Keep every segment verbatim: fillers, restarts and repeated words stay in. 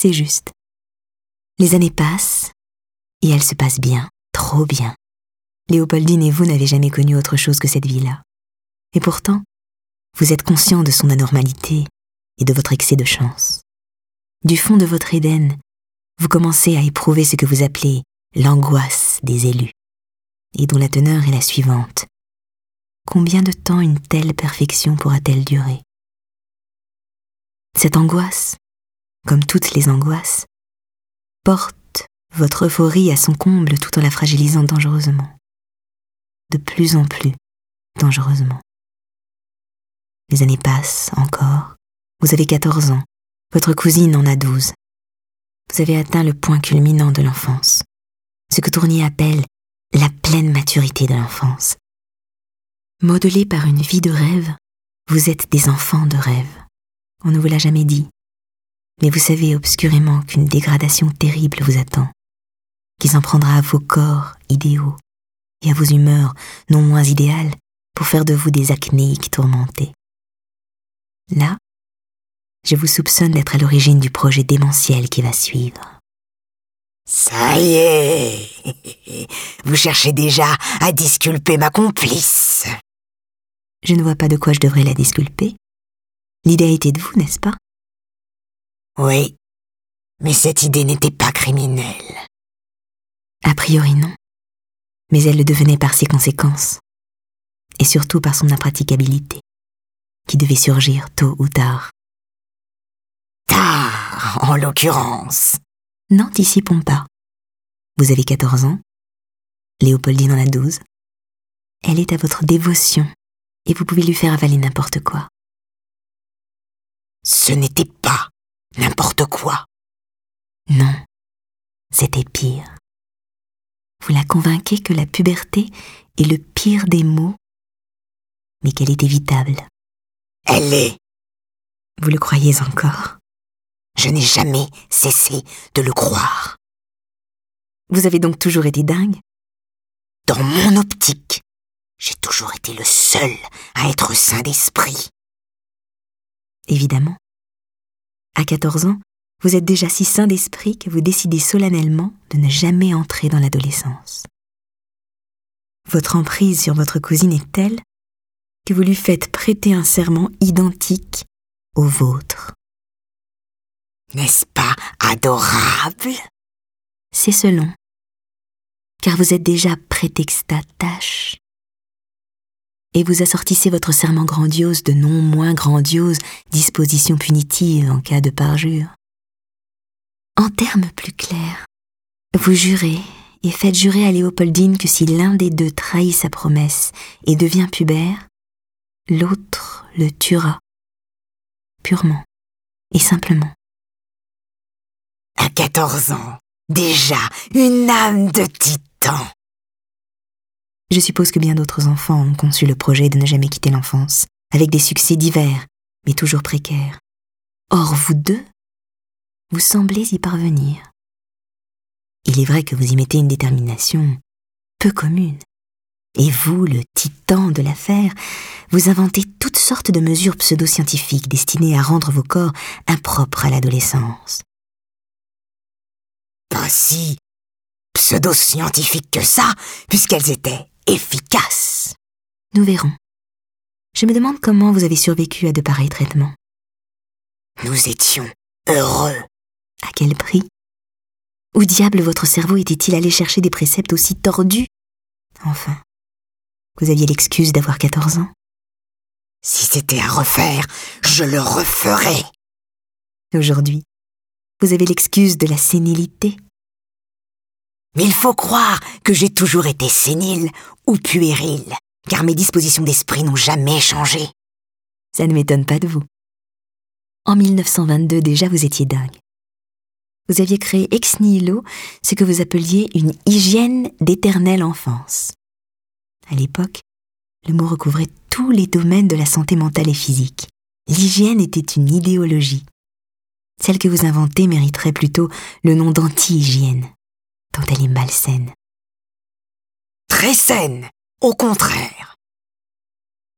c'est juste. Les années passent, et elles se passent bien, trop bien. Léopoldine et vous n'avez jamais connu autre chose que cette vie-là. Et pourtant, vous êtes conscient de son anormalité et de votre excès de chance. Du fond de votre Éden, vous commencez à éprouver ce que vous appelez l'angoisse des élus, et dont la teneur est la suivante. Combien de temps une telle perfection pourra-t-elle durer? Cette angoisse, comme toutes les angoisses, porte votre euphorie à son comble tout en la fragilisant dangereusement. De plus en plus dangereusement. Les années passent encore. Vous avez quatorze ans. Votre cousine en a douze. Vous avez atteint le point culminant de l'enfance. Ce que Tournier appelle la pleine maturité de l'enfance. Modelés par une vie de rêve, vous êtes des enfants de rêve. On ne vous l'a jamais dit. Mais vous savez obscurément qu'une dégradation terrible vous attend, qui s'en prendra à vos corps idéaux et à vos humeurs non moins idéales pour faire de vous des acnéiques tourmentés. Là, je vous soupçonne d'être à l'origine du projet démentiel qui va suivre. Ça y est, vous cherchez déjà à disculper ma complice. Je ne vois pas de quoi je devrais la disculper. L'idée a été de vous, n'est-ce pas? Oui, mais cette idée n'était pas criminelle. A priori non, mais elle le devenait par ses conséquences, et surtout par son impraticabilité, qui devait surgir tôt ou tard. Tard, en l'occurrence. N'anticipons pas. Vous avez quatorze ans, Léopoldine en a douze. Elle est à votre dévotion, et vous pouvez lui faire avaler n'importe quoi. Ce n'était pas n'importe quoi. Non, c'était pire. Vous la convainquez que la puberté est le pire des maux, mais qu'elle est évitable. Elle est. Vous le croyez encore? Je n'ai jamais cessé de le croire. Vous avez donc toujours été dingue? Dans mon optique, j'ai toujours été le seul à être sain d'esprit. Évidemment. À quatorze ans, vous êtes déjà si sain d'esprit que vous décidez solennellement de ne jamais entrer dans l'adolescence. Votre emprise sur votre cousine est telle que vous lui faites prêter un serment identique au vôtre. N'est-ce pas adorable? C'est selon, car vous êtes déjà prétextatache. Et vous assortissez votre serment grandiose de non moins grandioses dispositions punitives en cas de parjure. En termes plus clairs, vous jurez et faites jurer à Léopoldine que si l'un des deux trahit sa promesse et devient pubère, l'autre le tuera, purement et simplement. À quatorze ans, déjà une âme de titan. Je suppose que bien d'autres enfants ont conçu le projet de ne jamais quitter l'enfance, avec des succès divers, mais toujours précaires. Or, vous deux, vous semblez y parvenir. Il est vrai que vous y mettez une détermination peu commune. Et vous, le titan de l'affaire, vous inventez toutes sortes de mesures pseudo-scientifiques destinées à rendre vos corps impropres à l'adolescence. Pas si pseudo-scientifiques que ça, puisqu'elles étaient efficaces. Nous verrons. Je me demande comment vous avez survécu à de pareils traitements. Nous étions heureux. À quel prix? Où diable votre cerveau était-il allé chercher des préceptes aussi tordus? Enfin, vous aviez l'excuse d'avoir quatorze ans. Si c'était à refaire, je le referais. Aujourd'hui, vous avez l'excuse de la sénilité. Mais il faut croire que j'ai toujours été sénile ou puéril, car mes dispositions d'esprit n'ont jamais changé. Ça ne m'étonne pas de vous. En mille neuf cent vingt-deux déjà, vous étiez dingue. Vous aviez créé ex nihilo ce que vous appeliez une hygiène d'éternelle enfance. À l'époque, le mot recouvrait tous les domaines de la santé mentale et physique. L'hygiène était une idéologie. Celle que vous inventez mériterait plutôt le nom d'anti-hygiène, tant elle est malsaine. Très saine, au contraire.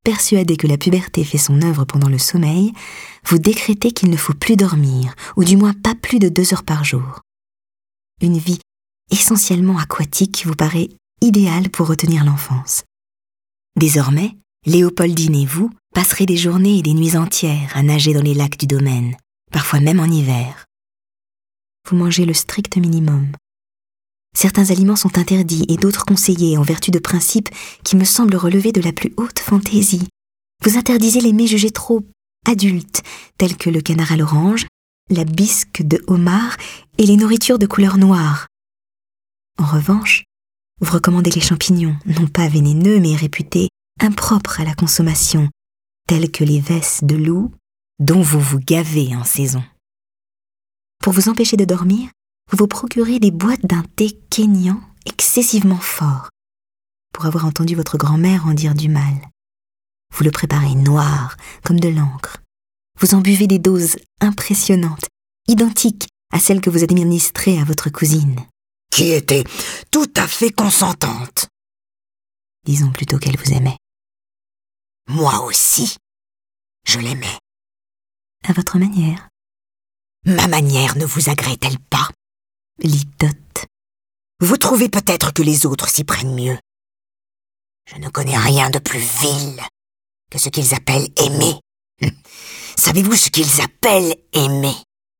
persuadé que la puberté fait son œuvre pendant le sommeil, vous décrétez qu'il ne faut plus dormir, ou du moins pas plus de deux heures par jour. Une vie essentiellement aquatique vous paraît idéale pour retenir l'enfance. Désormais, Léopoldine et vous passerez des journées et des nuits entières à nager dans les lacs du domaine, parfois même en hiver. Vous mangez le strict minimum. Certains aliments sont interdits et d'autres conseillés en vertu de principes qui me semblent relever de la plus haute fantaisie. Vous interdisez les mets jugés trop adultes, tels que le canard à l'orange, la bisque de homard et les nourritures de couleur noire. En revanche, vous recommandez les champignons, non pas vénéneux mais réputés impropres à la consommation, tels que les vesses de loup, dont vous vous gavez en saison. Pour vous empêcher de dormir, vous vous procurez des boîtes d'un thé kényan excessivement fort, pour avoir entendu votre grand-mère en dire du mal. Vous le préparez noir, comme de l'encre. Vous en buvez des doses impressionnantes, identiques à celles que vous administrez à votre cousine. Qui était tout à fait consentante. Disons plutôt qu'elle vous aimait. Moi aussi, je l'aimais. À votre manière. Ma manière ne vous agrée-t-elle pas? Litote. Vous trouvez peut-être que les autres s'y prennent mieux. Je ne connais rien de plus vil que ce qu'ils appellent aimer. Savez-vous ce qu'ils appellent aimer?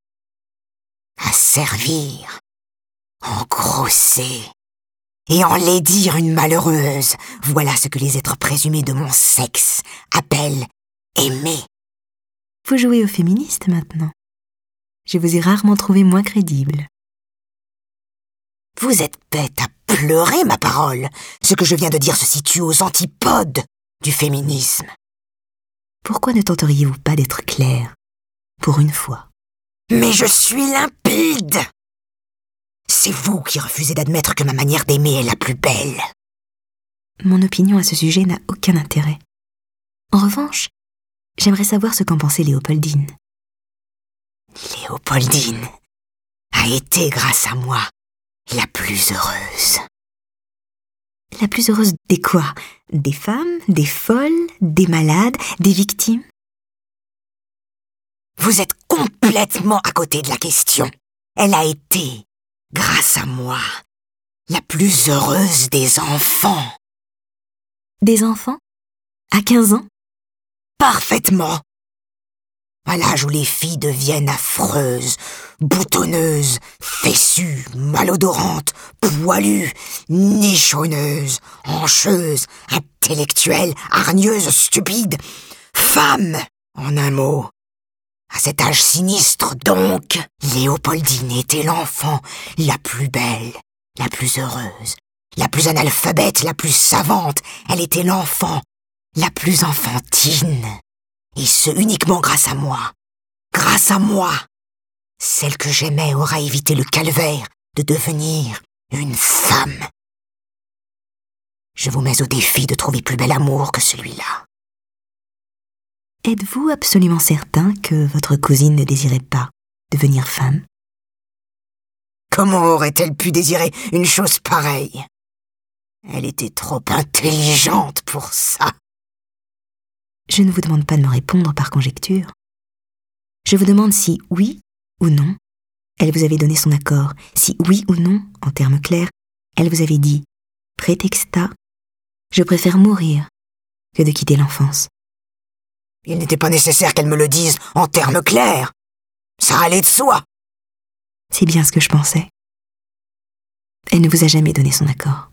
Asservir, engrosser et enlaidir une malheureuse. Voilà ce que les êtres présumés de mon sexe appellent aimer. Vous jouez au féministe maintenant. Je vous ai rarement trouvé moins crédible. Vous êtes bête à pleurer, ma parole. Ce que je viens de dire se situe aux antipodes du féminisme. Pourquoi ne tenteriez-vous pas d'être clair, pour une fois? Mais je suis limpide. C'est vous qui refusez d'admettre que ma manière d'aimer est la plus belle. Mon opinion à ce sujet n'a aucun intérêt. En revanche, j'aimerais savoir ce qu'en pensait Léopoldine. Léopoldine a été, grâce à moi, la plus heureuse. La plus heureuse des quoi? Des femmes, des folles, des malades, des victimes? Vous êtes complètement à côté de la question. Elle a été, grâce à moi, la plus heureuse des enfants. Des enfants? À quinze ans? Parfaitement. À l'âge où les filles deviennent affreuses, boutonneuses, fessues, malodorantes, poilues, nichonneuses, hancheuses, intellectuelles, hargneuses, stupides, femmes, en un mot. À cet âge sinistre, donc, Léopoldine était l'enfant la plus belle, la plus heureuse, la plus analphabète, la plus savante. Elle était l'enfant la plus enfantine. Et ce uniquement grâce à moi. Grâce à moi. Celle que j'aimais aura évité le calvaire de devenir une femme. Je vous mets au défi de trouver plus bel amour que celui-là. Êtes-vous absolument certain que votre cousine ne désirait pas devenir femme? Comment aurait-elle pu désirer une chose pareille? Elle était trop intelligente pour ça. Je ne vous demande pas de me répondre par conjecture. Je vous demande si oui ou non, elle vous avait donné son accord, si oui ou non, en termes clairs, elle vous avait dit, prétexta, je préfère mourir que de quitter l'enfance. Il n'était pas nécessaire qu'elle me le dise en termes clairs. Ça allait de soi. C'est bien ce que je pensais. Elle ne vous a jamais donné son accord.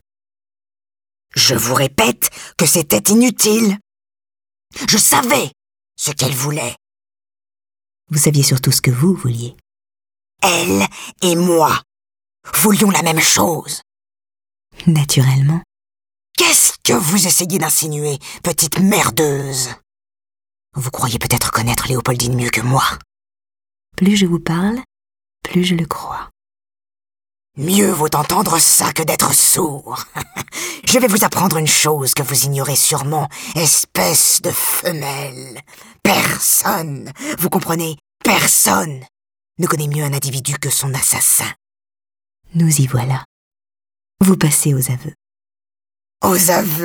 Je vous répète que c'était inutile. Je savais ce qu'elle voulait. Vous saviez surtout ce que vous vouliez. Elle et moi voulions la même chose. Naturellement. Qu'est-ce que vous essayez d'insinuer, petite merdeuse? Vous croyez peut-être connaître Léopoldine mieux que moi. Plus je vous parle, plus je le crois. Mieux vaut entendre ça que d'être sourd. Je vais vous apprendre une chose que vous ignorez sûrement, espèce de femelle. Personne, vous comprenez, personne ne connaît mieux un individu que son assassin. Nous y voilà. Vous passez aux aveux. Aux aveux?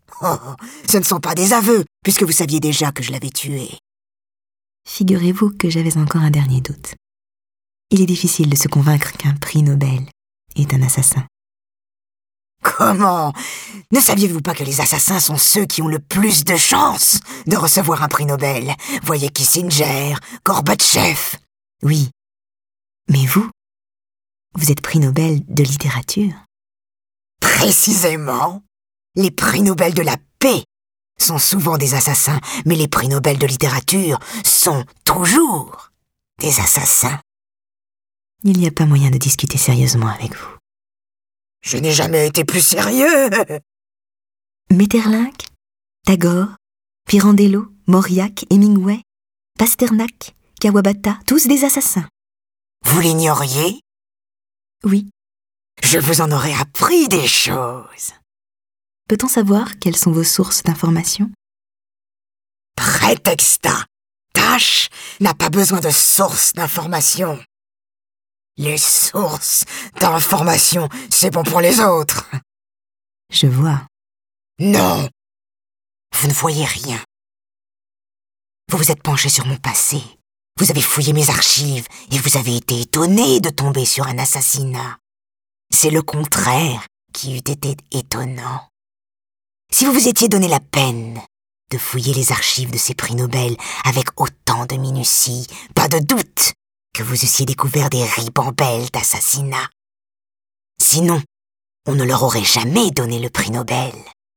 Oh, ce ne sont pas des aveux, puisque vous saviez déjà que je l'avais tué. Figurez-vous que j'avais encore un dernier doute. Il est difficile de se convaincre qu'un prix Nobel est un assassin. Comment? Ne saviez-vous pas que les assassins sont ceux qui ont le plus de chances de recevoir un prix Nobel? Voyez Kissinger, Gorbatchev. Oui, mais vous, vous êtes prix Nobel de littérature. Précisément. Les prix Nobel de la paix sont souvent des assassins, mais les prix Nobel de littérature sont toujours des assassins. Il n'y a pas moyen de discuter sérieusement avec vous. Je n'ai jamais été plus sérieux. Maeterlinck, Tagore, Pirandello, Mauriac, Hemingway, Pasternak, Kawabata, tous des assassins. Vous l'ignoriez? Oui. Je vous en aurais appris des choses. Peut-on savoir quelles sont vos sources d'information? Prétexta. Tâche n'a pas besoin de sources d'information. Les sources d'information, c'est bon pour les autres. Je vois. Non. Vous ne voyez rien. Vous vous êtes penché sur mon passé. Vous avez fouillé mes archives et vous avez été étonné de tomber sur un assassinat. C'est le contraire qui eût été étonnant. Si vous vous étiez donné la peine de fouiller les archives de ces prix Nobel avec autant de minutie, pas de doute que vous eussiez découvert des ribambelles d'assassinats. Sinon, on ne leur aurait jamais donné le prix Nobel.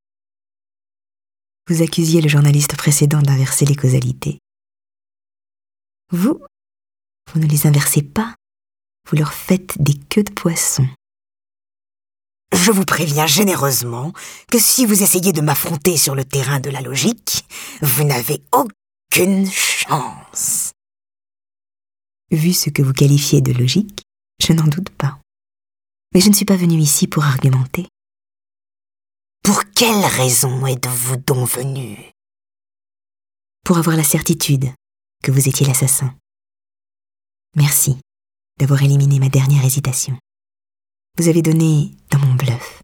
Vous accusiez le journaliste précédent d'inverser les causalités. Vous, vous ne les inversez pas, vous leur faites des queues de poisson. Je vous préviens généreusement que si vous essayez de m'affronter sur le terrain de la logique, vous n'avez aucune chance. Vu ce que vous qualifiez de logique, je n'en doute pas. Mais je ne suis pas venue ici pour argumenter. Pour quelle raison êtes-vous donc venu? Pour avoir la certitude que vous étiez l'assassin. Merci d'avoir éliminé ma dernière hésitation. Vous avez donné dans mon bluff.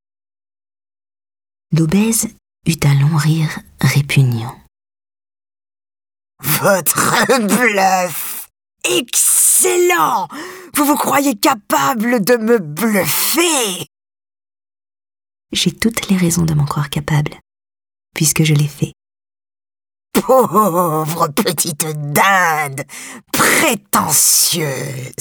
L'obèse eut un long rire répugnant. Votre bluff! Excellent! Vous vous croyez capable de me bluffer? J'ai toutes les raisons de m'en croire capable, puisque je l'ai fait. Pauvre petite dinde, prétentieuse!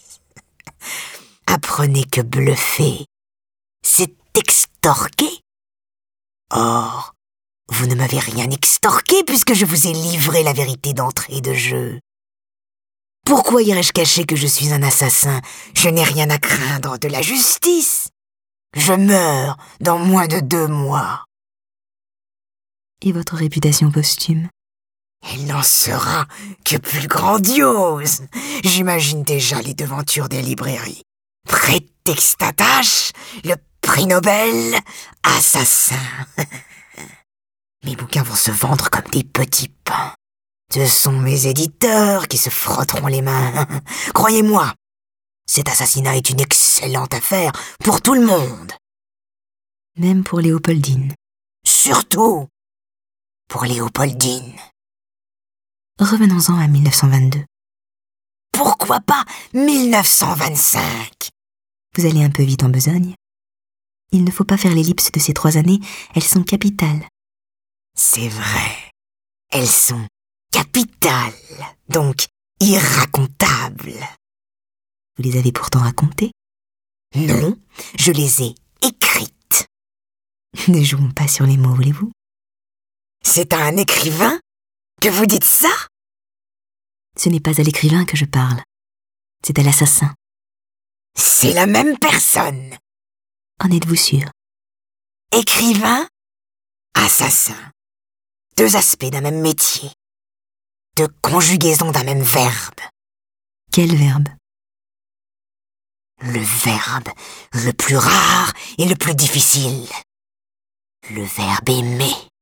Apprenez que bluffer, c'est extorquer. Or, vous ne m'avez rien extorqué puisque je vous ai livré la vérité d'entrée de jeu. Pourquoi irais-je cacher que je suis un assassin? Je n'ai rien à craindre de la justice. Je meurs dans moins de deux mois. Et votre réputation posthume? Elle n'en sera que plus grandiose. J'imagine déjà les devantures des librairies. Prétextatache, le prix Nobel, assassin. Mes bouquins vont se vendre comme des petits pains. Ce sont mes éditeurs qui se frotteront les mains. Croyez-moi, cet assassinat est une excellente affaire pour tout le monde. Même pour Léopoldine. Surtout pour Léopoldine. Revenons-en à mille neuf cent vingt-deux. Pourquoi pas mille neuf cent vingt-cinq? Vous allez un peu vite en besogne. Il ne faut pas faire l'ellipse de ces trois années, elles sont capitales. C'est vrai, elles sont capitales, donc irracontables. Vous les avez pourtant racontées? Non, je les ai écrites. Ne jouons pas sur les mots, voulez-vous? C'est à un écrivain que vous dites ça? Ce n'est pas à l'écrivain que je parle, c'est à l'assassin. C'est la même personne. En êtes-vous sûr? Écrivain, assassin. Deux aspects d'un même métier. Deux conjugaisons d'un même verbe. Quel verbe? Le verbe le plus rare et le plus difficile. Le verbe aimer.